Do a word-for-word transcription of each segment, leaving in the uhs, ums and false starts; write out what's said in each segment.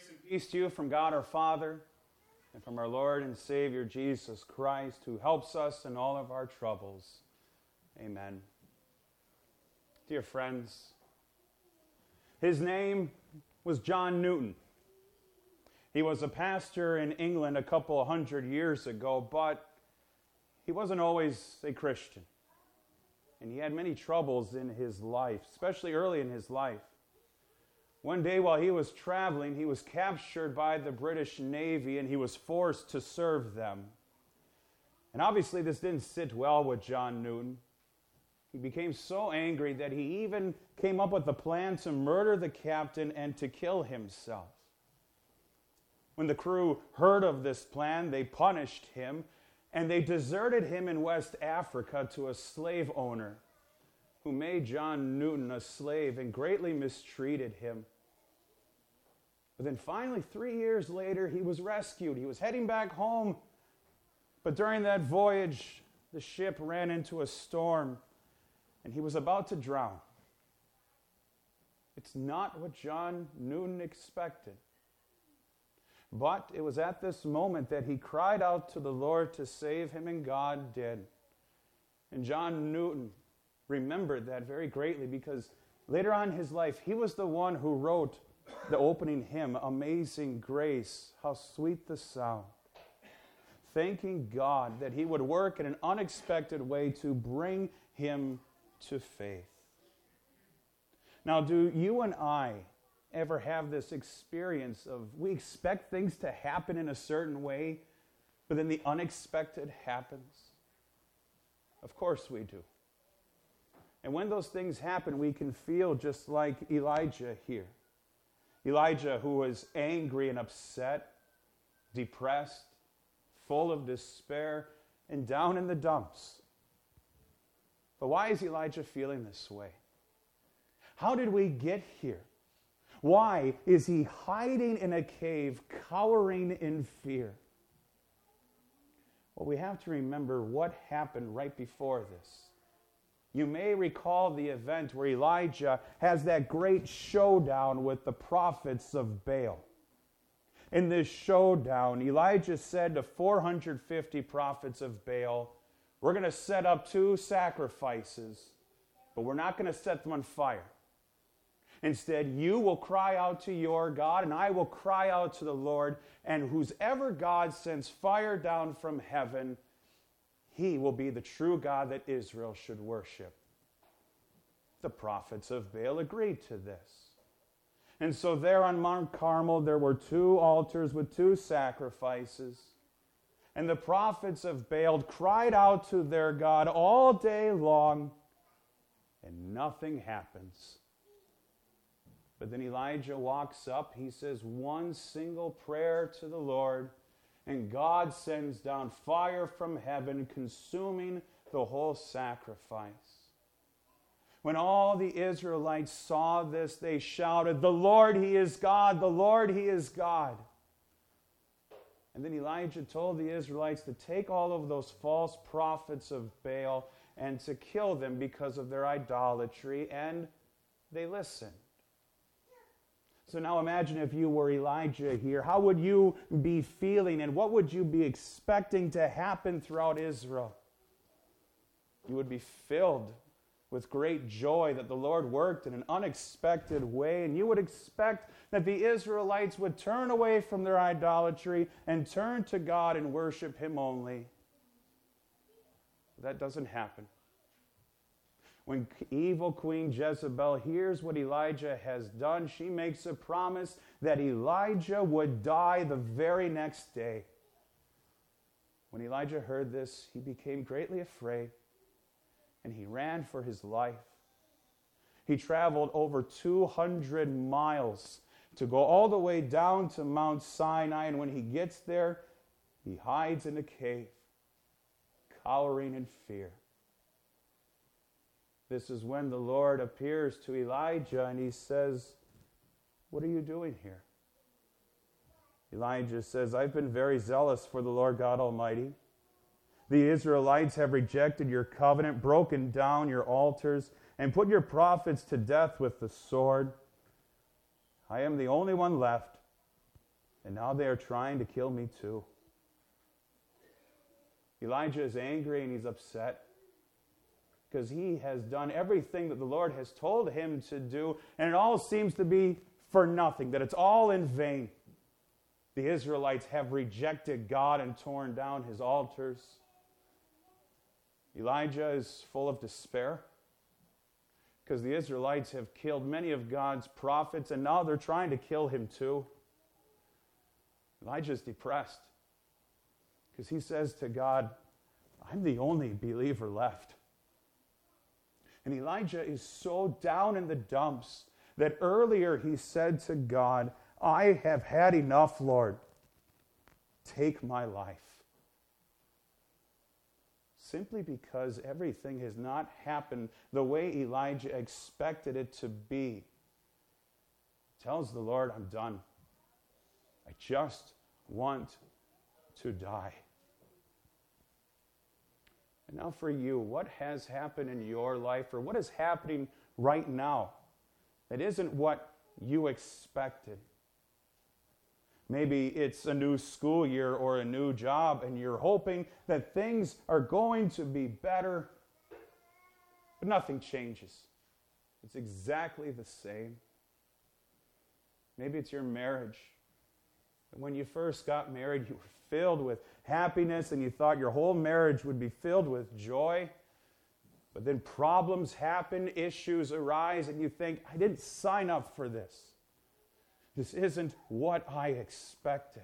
Grace and peace to you from God our Father and from our Lord and Savior Jesus Christ, who helps us in all of our troubles. Amen. Dear friends, his name was John Newton. He was a pastor in England a couple of hundred years ago, but he wasn't always a Christian. And he had many troubles in his life, especially early in his life. One day while he was traveling, he was captured by the British Navy and he was forced to serve them. And obviously this didn't sit well with John Newton. He became so angry that he even came up with a plan to murder the captain and to kill himself. When the crew heard of this plan, they punished him and they deserted him in West Africa to a slave owner who made John Newton a slave and greatly mistreated him. But then finally, three years later, he was rescued. He was heading back home. But during that voyage, the ship ran into a storm, and he was about to drown. It's not what John Newton expected. But it was at this moment that he cried out to the Lord to save him, and God did. And John Newton remembered that very greatly because later on in his life, he was the one who wrote the opening hymn, Amazing Grace, how sweet the sound. Thanking God that he would work in an unexpected way to bring him to faith. Now, do you and I ever have this experience of we expect things to happen in a certain way, but then the unexpected happens? Of course we do. And when those things happen, we can feel just like Elijah here. Elijah, who was angry and upset, depressed, full of despair, and down in the dumps. But why is Elijah feeling this way? How did we get here? Why is he hiding in a cave, cowering in fear? Well, we have to remember what happened right before this. You may recall the event where Elijah has that great showdown with the prophets of Baal. In this showdown, Elijah said to four hundred fifty prophets of Baal, we're going to set up two sacrifices, but we're not going to set them on fire. Instead, you will cry out to your God, and I will cry out to the Lord, and whoever God sends fire down from heaven, he will be the true God that Israel should worship. The prophets of Baal agreed to this. And so there on Mount Carmel, there were two altars with two sacrifices. And the prophets of Baal cried out to their God all day long, and nothing happens. But then Elijah walks up, he says one single prayer to the Lord, and God sends down fire from heaven, consuming the whole sacrifice. When all the Israelites saw this, they shouted, the Lord, He is God, the Lord, He is God. And then Elijah told the Israelites to take all of those false prophets of Baal and to kill them because of their idolatry, and they listened. So now imagine if you were Elijah here. How would you be feeling and what would you be expecting to happen throughout Israel? You would be filled with great joy that the Lord worked in an unexpected way, and you would expect that the Israelites would turn away from their idolatry and turn to God and worship Him only. But that doesn't happen. When evil Queen Jezebel hears what Elijah has done, she makes a promise that Elijah would die the very next day. When Elijah heard this, he became greatly afraid, and he ran for his life. He traveled over two hundred miles to go all the way down to Mount Sinai, and when he gets there, he hides in a cave, cowering in fear. This is when the Lord appears to Elijah and he says, what are you doing here? Elijah says, I've been very zealous for the Lord God Almighty. The Israelites have rejected your covenant, broken down your altars, and put your prophets to death with the sword. I am the only one left, and now they are trying to kill me too. Elijah is angry and he's upset because he has done everything that the Lord has told him to do, and it all seems to be for nothing, that it's all in vain. The Israelites have rejected God and torn down his altars. Elijah is full of despair because the Israelites have killed many of God's prophets, and now they're trying to kill him too. Elijah is depressed because he says to God, I'm the only believer left. And Elijah is so down in the dumps that earlier he said to God, I have had enough, Lord. Take my life. Simply because everything has not happened the way Elijah expected it to be. Tells the Lord, I'm done. I just want to die. And now for you, what has happened in your life, or what is happening right now that isn't what you expected? Maybe it's a new school year or a new job, and you're hoping that things are going to be better, but nothing changes. It's exactly the same. Maybe it's your marriage. When you first got married, you were filled with happiness, and you thought your whole marriage would be filled with joy. But then problems happen, issues arise, and you think, I didn't sign up for this. This isn't what I expected.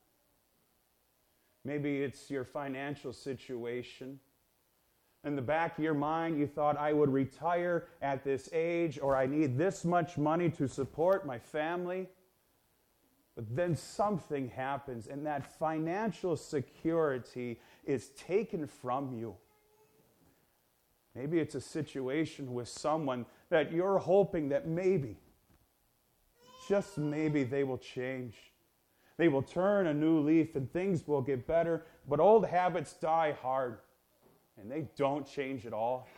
Maybe it's your financial situation. In the back of your mind, you thought, I would retire at this age, or I need this much money to support my family. But then something happens, and that financial security is taken from you. Maybe it's a situation with someone that you're hoping that maybe, just maybe, they will change. They will turn a new leaf and things will get better, but old habits die hard, and they don't change at all.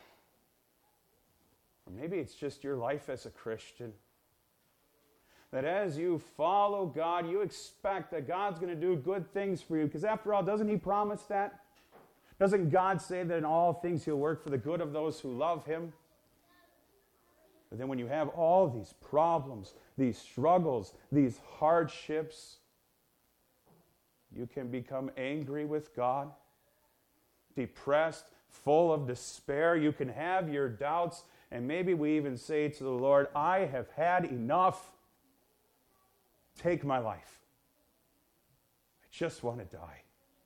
Or maybe it's just your life as a Christian. That as you follow God, you expect that God's going to do good things for you. Because after all, doesn't he promise that? Doesn't God say that in all things he'll work for the good of those who love him? But then when you have all these problems, these struggles, these hardships, you can become angry with God, depressed, full of despair. You can have your doubts, and maybe we even say to the Lord, I have had enough. Take my life. I just want to die.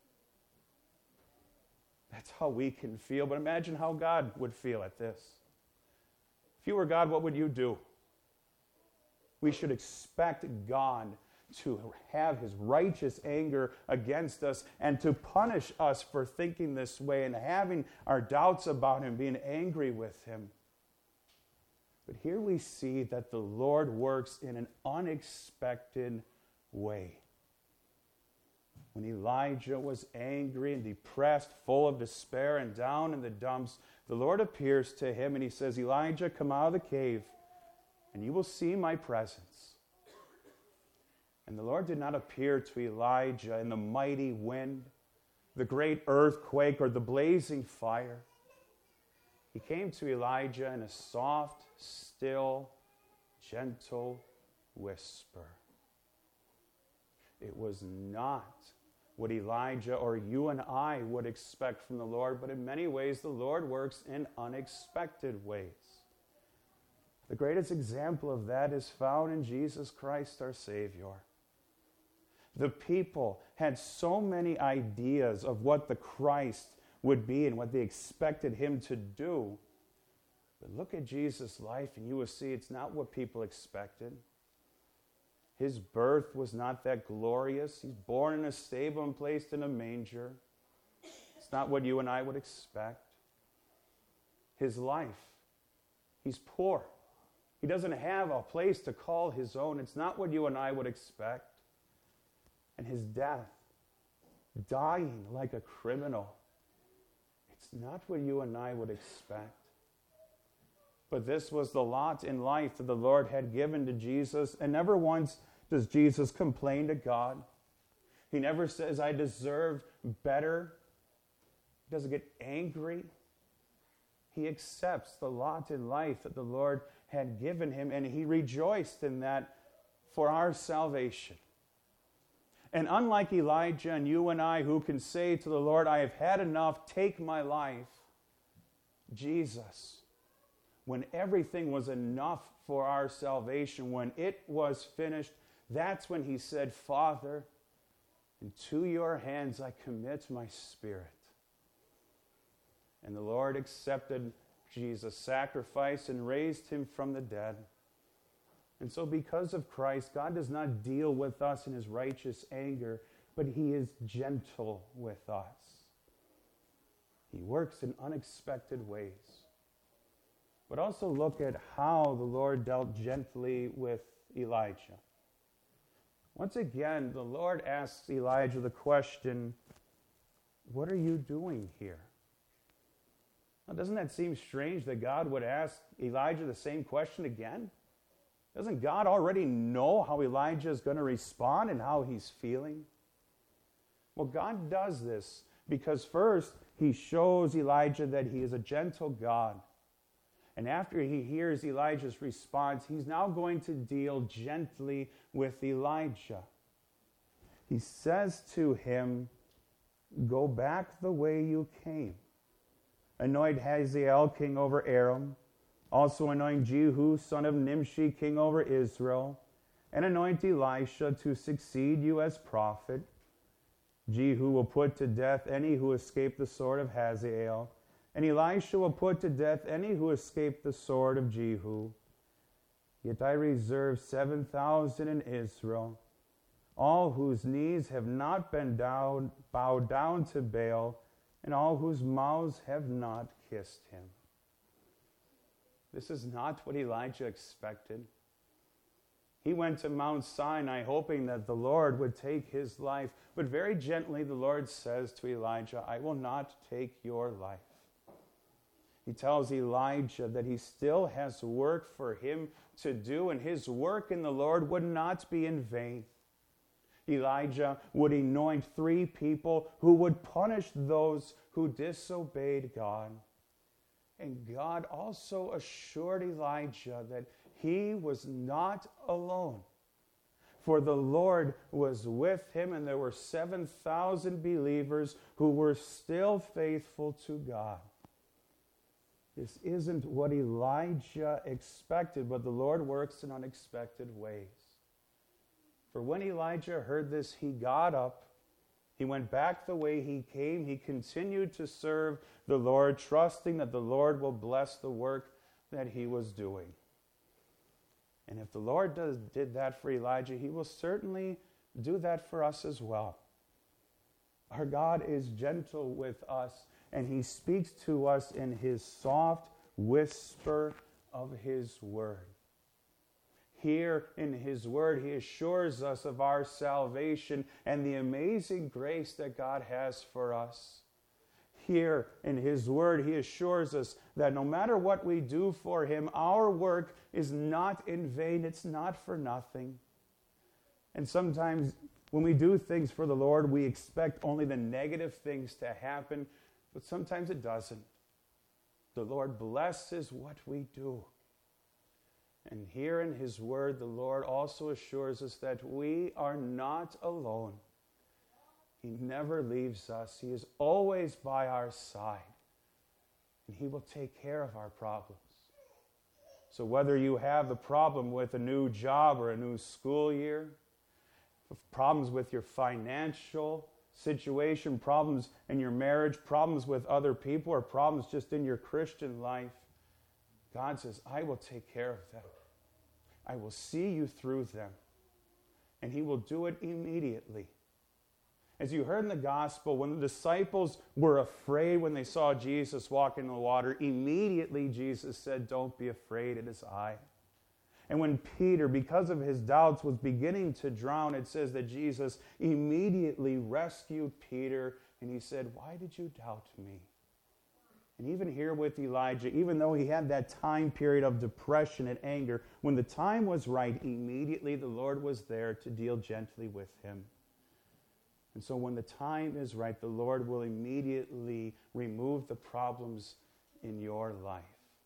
That's how we can feel. But imagine how God would feel at this. If you were God, what would you do? We should expect God to have his righteous anger against us and to punish us for thinking this way and having our doubts about him, being angry with him. But here we see that the Lord works in an unexpected way. When Elijah was angry and depressed, full of despair and down in the dumps, the Lord appears to him and he says, Elijah, come out of the cave and you will see my presence. And the Lord did not appear to Elijah in the mighty wind, the great earthquake, or the blazing fire. He came to Elijah in a soft, still, gentle whisper. It was not what Elijah or you and I would expect from the Lord, but in many ways the Lord works in unexpected ways. The greatest example of that is found in Jesus Christ, our Savior. The people had so many ideas of what the Christ would be and what they expected him to do. But look at Jesus' life and you will see it's not what people expected. His birth was not that glorious. He's born in a stable and placed in a manger. It's not what you and I would expect. His life, he's poor. He doesn't have a place to call his own. It's not what you and I would expect. And his death, dying like a criminal, it's not what you and I would expect. But this was the lot in life that the Lord had given to Jesus, and never once does Jesus complain to God. He never says, I deserve better. He doesn't get angry. He accepts the lot in life that the Lord had given him, and he rejoiced in that for our salvation. And unlike Elijah and you and I, who can say to the Lord, I have had enough, take my life, Jesus, when everything was enough for our salvation, when it was finished, that's when he said, Father, into your hands I commit my spirit. And the Lord accepted Jesus' sacrifice and raised him from the dead. And so because of Christ, God does not deal with us in his righteous anger, but he is gentle with us. He works in unexpected ways. But also look at how the Lord dealt gently with Elijah. Once again, the Lord asks Elijah the question, what are you doing here? Now, doesn't that seem strange that God would ask Elijah the same question again? Doesn't God already know how Elijah is going to respond and how he's feeling? Well, God does this because first, he shows Elijah that he is a gentle God. And after he hears Elijah's response, he's now going to deal gently with Elijah. He says to him, go back the way you came. Anoint Hazael king over Aram. Also anoint Jehu, son of Nimshi, king over Israel. And anoint Elisha to succeed you as prophet. Jehu will put to death any who escape the sword of Hazael. And Elisha will put to death any who escape the sword of Jehu. Yet I reserve seven thousand in Israel, all whose knees have not been down, bowed down to Baal, and all whose mouths have not kissed him. This is not what Elijah expected. He went to Mount Sinai hoping that the Lord would take his life, but very gently the Lord says to Elijah, I will not take your life. He tells Elijah that he still has work for him to do, and his work in the Lord would not be in vain. Elijah would anoint three people who would punish those who disobeyed God. And God also assured Elijah that he was not alone, for the Lord was with him, and there were seven thousand believers who were still faithful to God. This isn't what Elijah expected, but the Lord works in unexpected ways. For when Elijah heard this, he got up. He went back the way he came. He continued to serve the Lord, trusting that the Lord will bless the work that he was doing. And if the Lord does, did that for Elijah, he will certainly do that for us as well. Our God is gentle with us, and he speaks to us in his soft whisper of his word. Here in his word, he assures us of our salvation and the amazing grace that God has for us. Here in his word, he assures us that no matter what we do for him, our work is not in vain. It's not for nothing. And sometimes when we do things for the Lord, we expect only the negative things to happen, but sometimes it doesn't. The Lord blesses what we do. And here in his word, the Lord also assures us that we are not alone. He never leaves us. He is always by our side. And he will take care of our problems. So whether you have the problem with a new job or a new school year, problems with your financial situation, problems in your marriage, problems with other people, or problems just in your Christian life, God says, I will take care of them. I will see you through them. And he will do it immediately. As you heard in the gospel, when the disciples were afraid when they saw Jesus walk in the water, immediately Jesus said, don't be afraid, it is I. And when Peter, because of his doubts, was beginning to drown, it says that Jesus immediately rescued Peter, and he said, why did you doubt me? And even here with Elijah, even though he had that time period of depression and anger, when the time was right, immediately the Lord was there to deal gently with him. And so when the time is right, the Lord will immediately remove the problems in your life.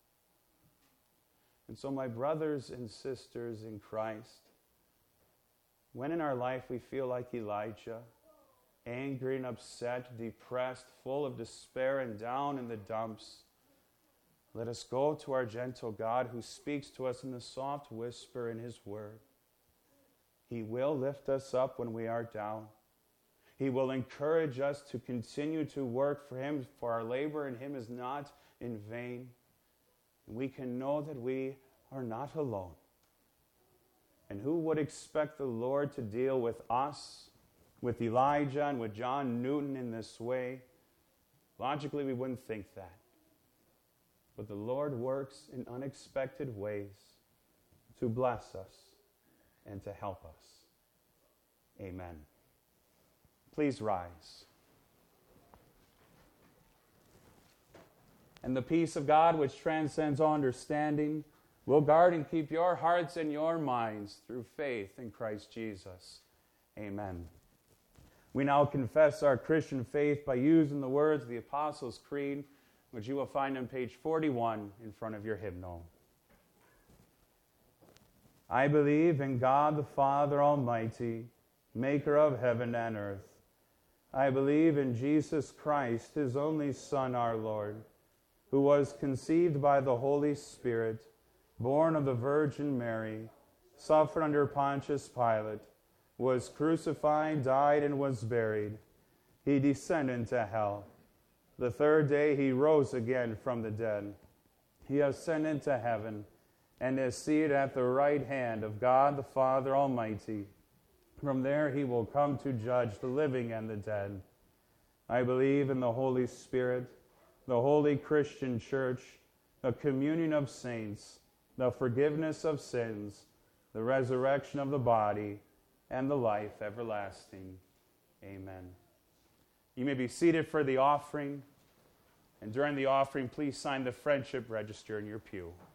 And so my brothers and sisters in Christ, when in our life we feel like Elijah, angry and upset, depressed, full of despair and down in the dumps, let us go to our gentle God who speaks to us in the soft whisper in his word. He will lift us up when we are down. He will encourage us to continue to work for him, for our labor in him is not in vain. And we can know that we are not alone. And who would expect the Lord to deal with us, with Elijah and with John Newton in this way? Logically, we wouldn't think that. But the Lord works in unexpected ways to bless us and to help us. Amen. Please rise. And the peace of God, which transcends all understanding, will guard and keep your hearts and your minds through faith in Christ Jesus. Amen. We now confess our Christian faith by using the words of the Apostles' Creed, which you will find on page forty-one in front of your hymnal. I believe in God the Father Almighty, maker of heaven and earth. I believe in Jesus Christ, his only Son, our Lord, who was conceived by the Holy Spirit, born of the Virgin Mary, suffered under Pontius Pilate, was crucified, died, and was buried. He descended into hell. The third day he rose again from the dead. He ascended into heaven and is seated at the right hand of God the Father Almighty. From there he will come to judge the living and the dead. I believe in the Holy Spirit, the holy Christian church, the communion of saints, the forgiveness of sins, the resurrection of the body, and the life everlasting. Amen. You may be seated for the offering. And during the offering, please sign the friendship register in your pew.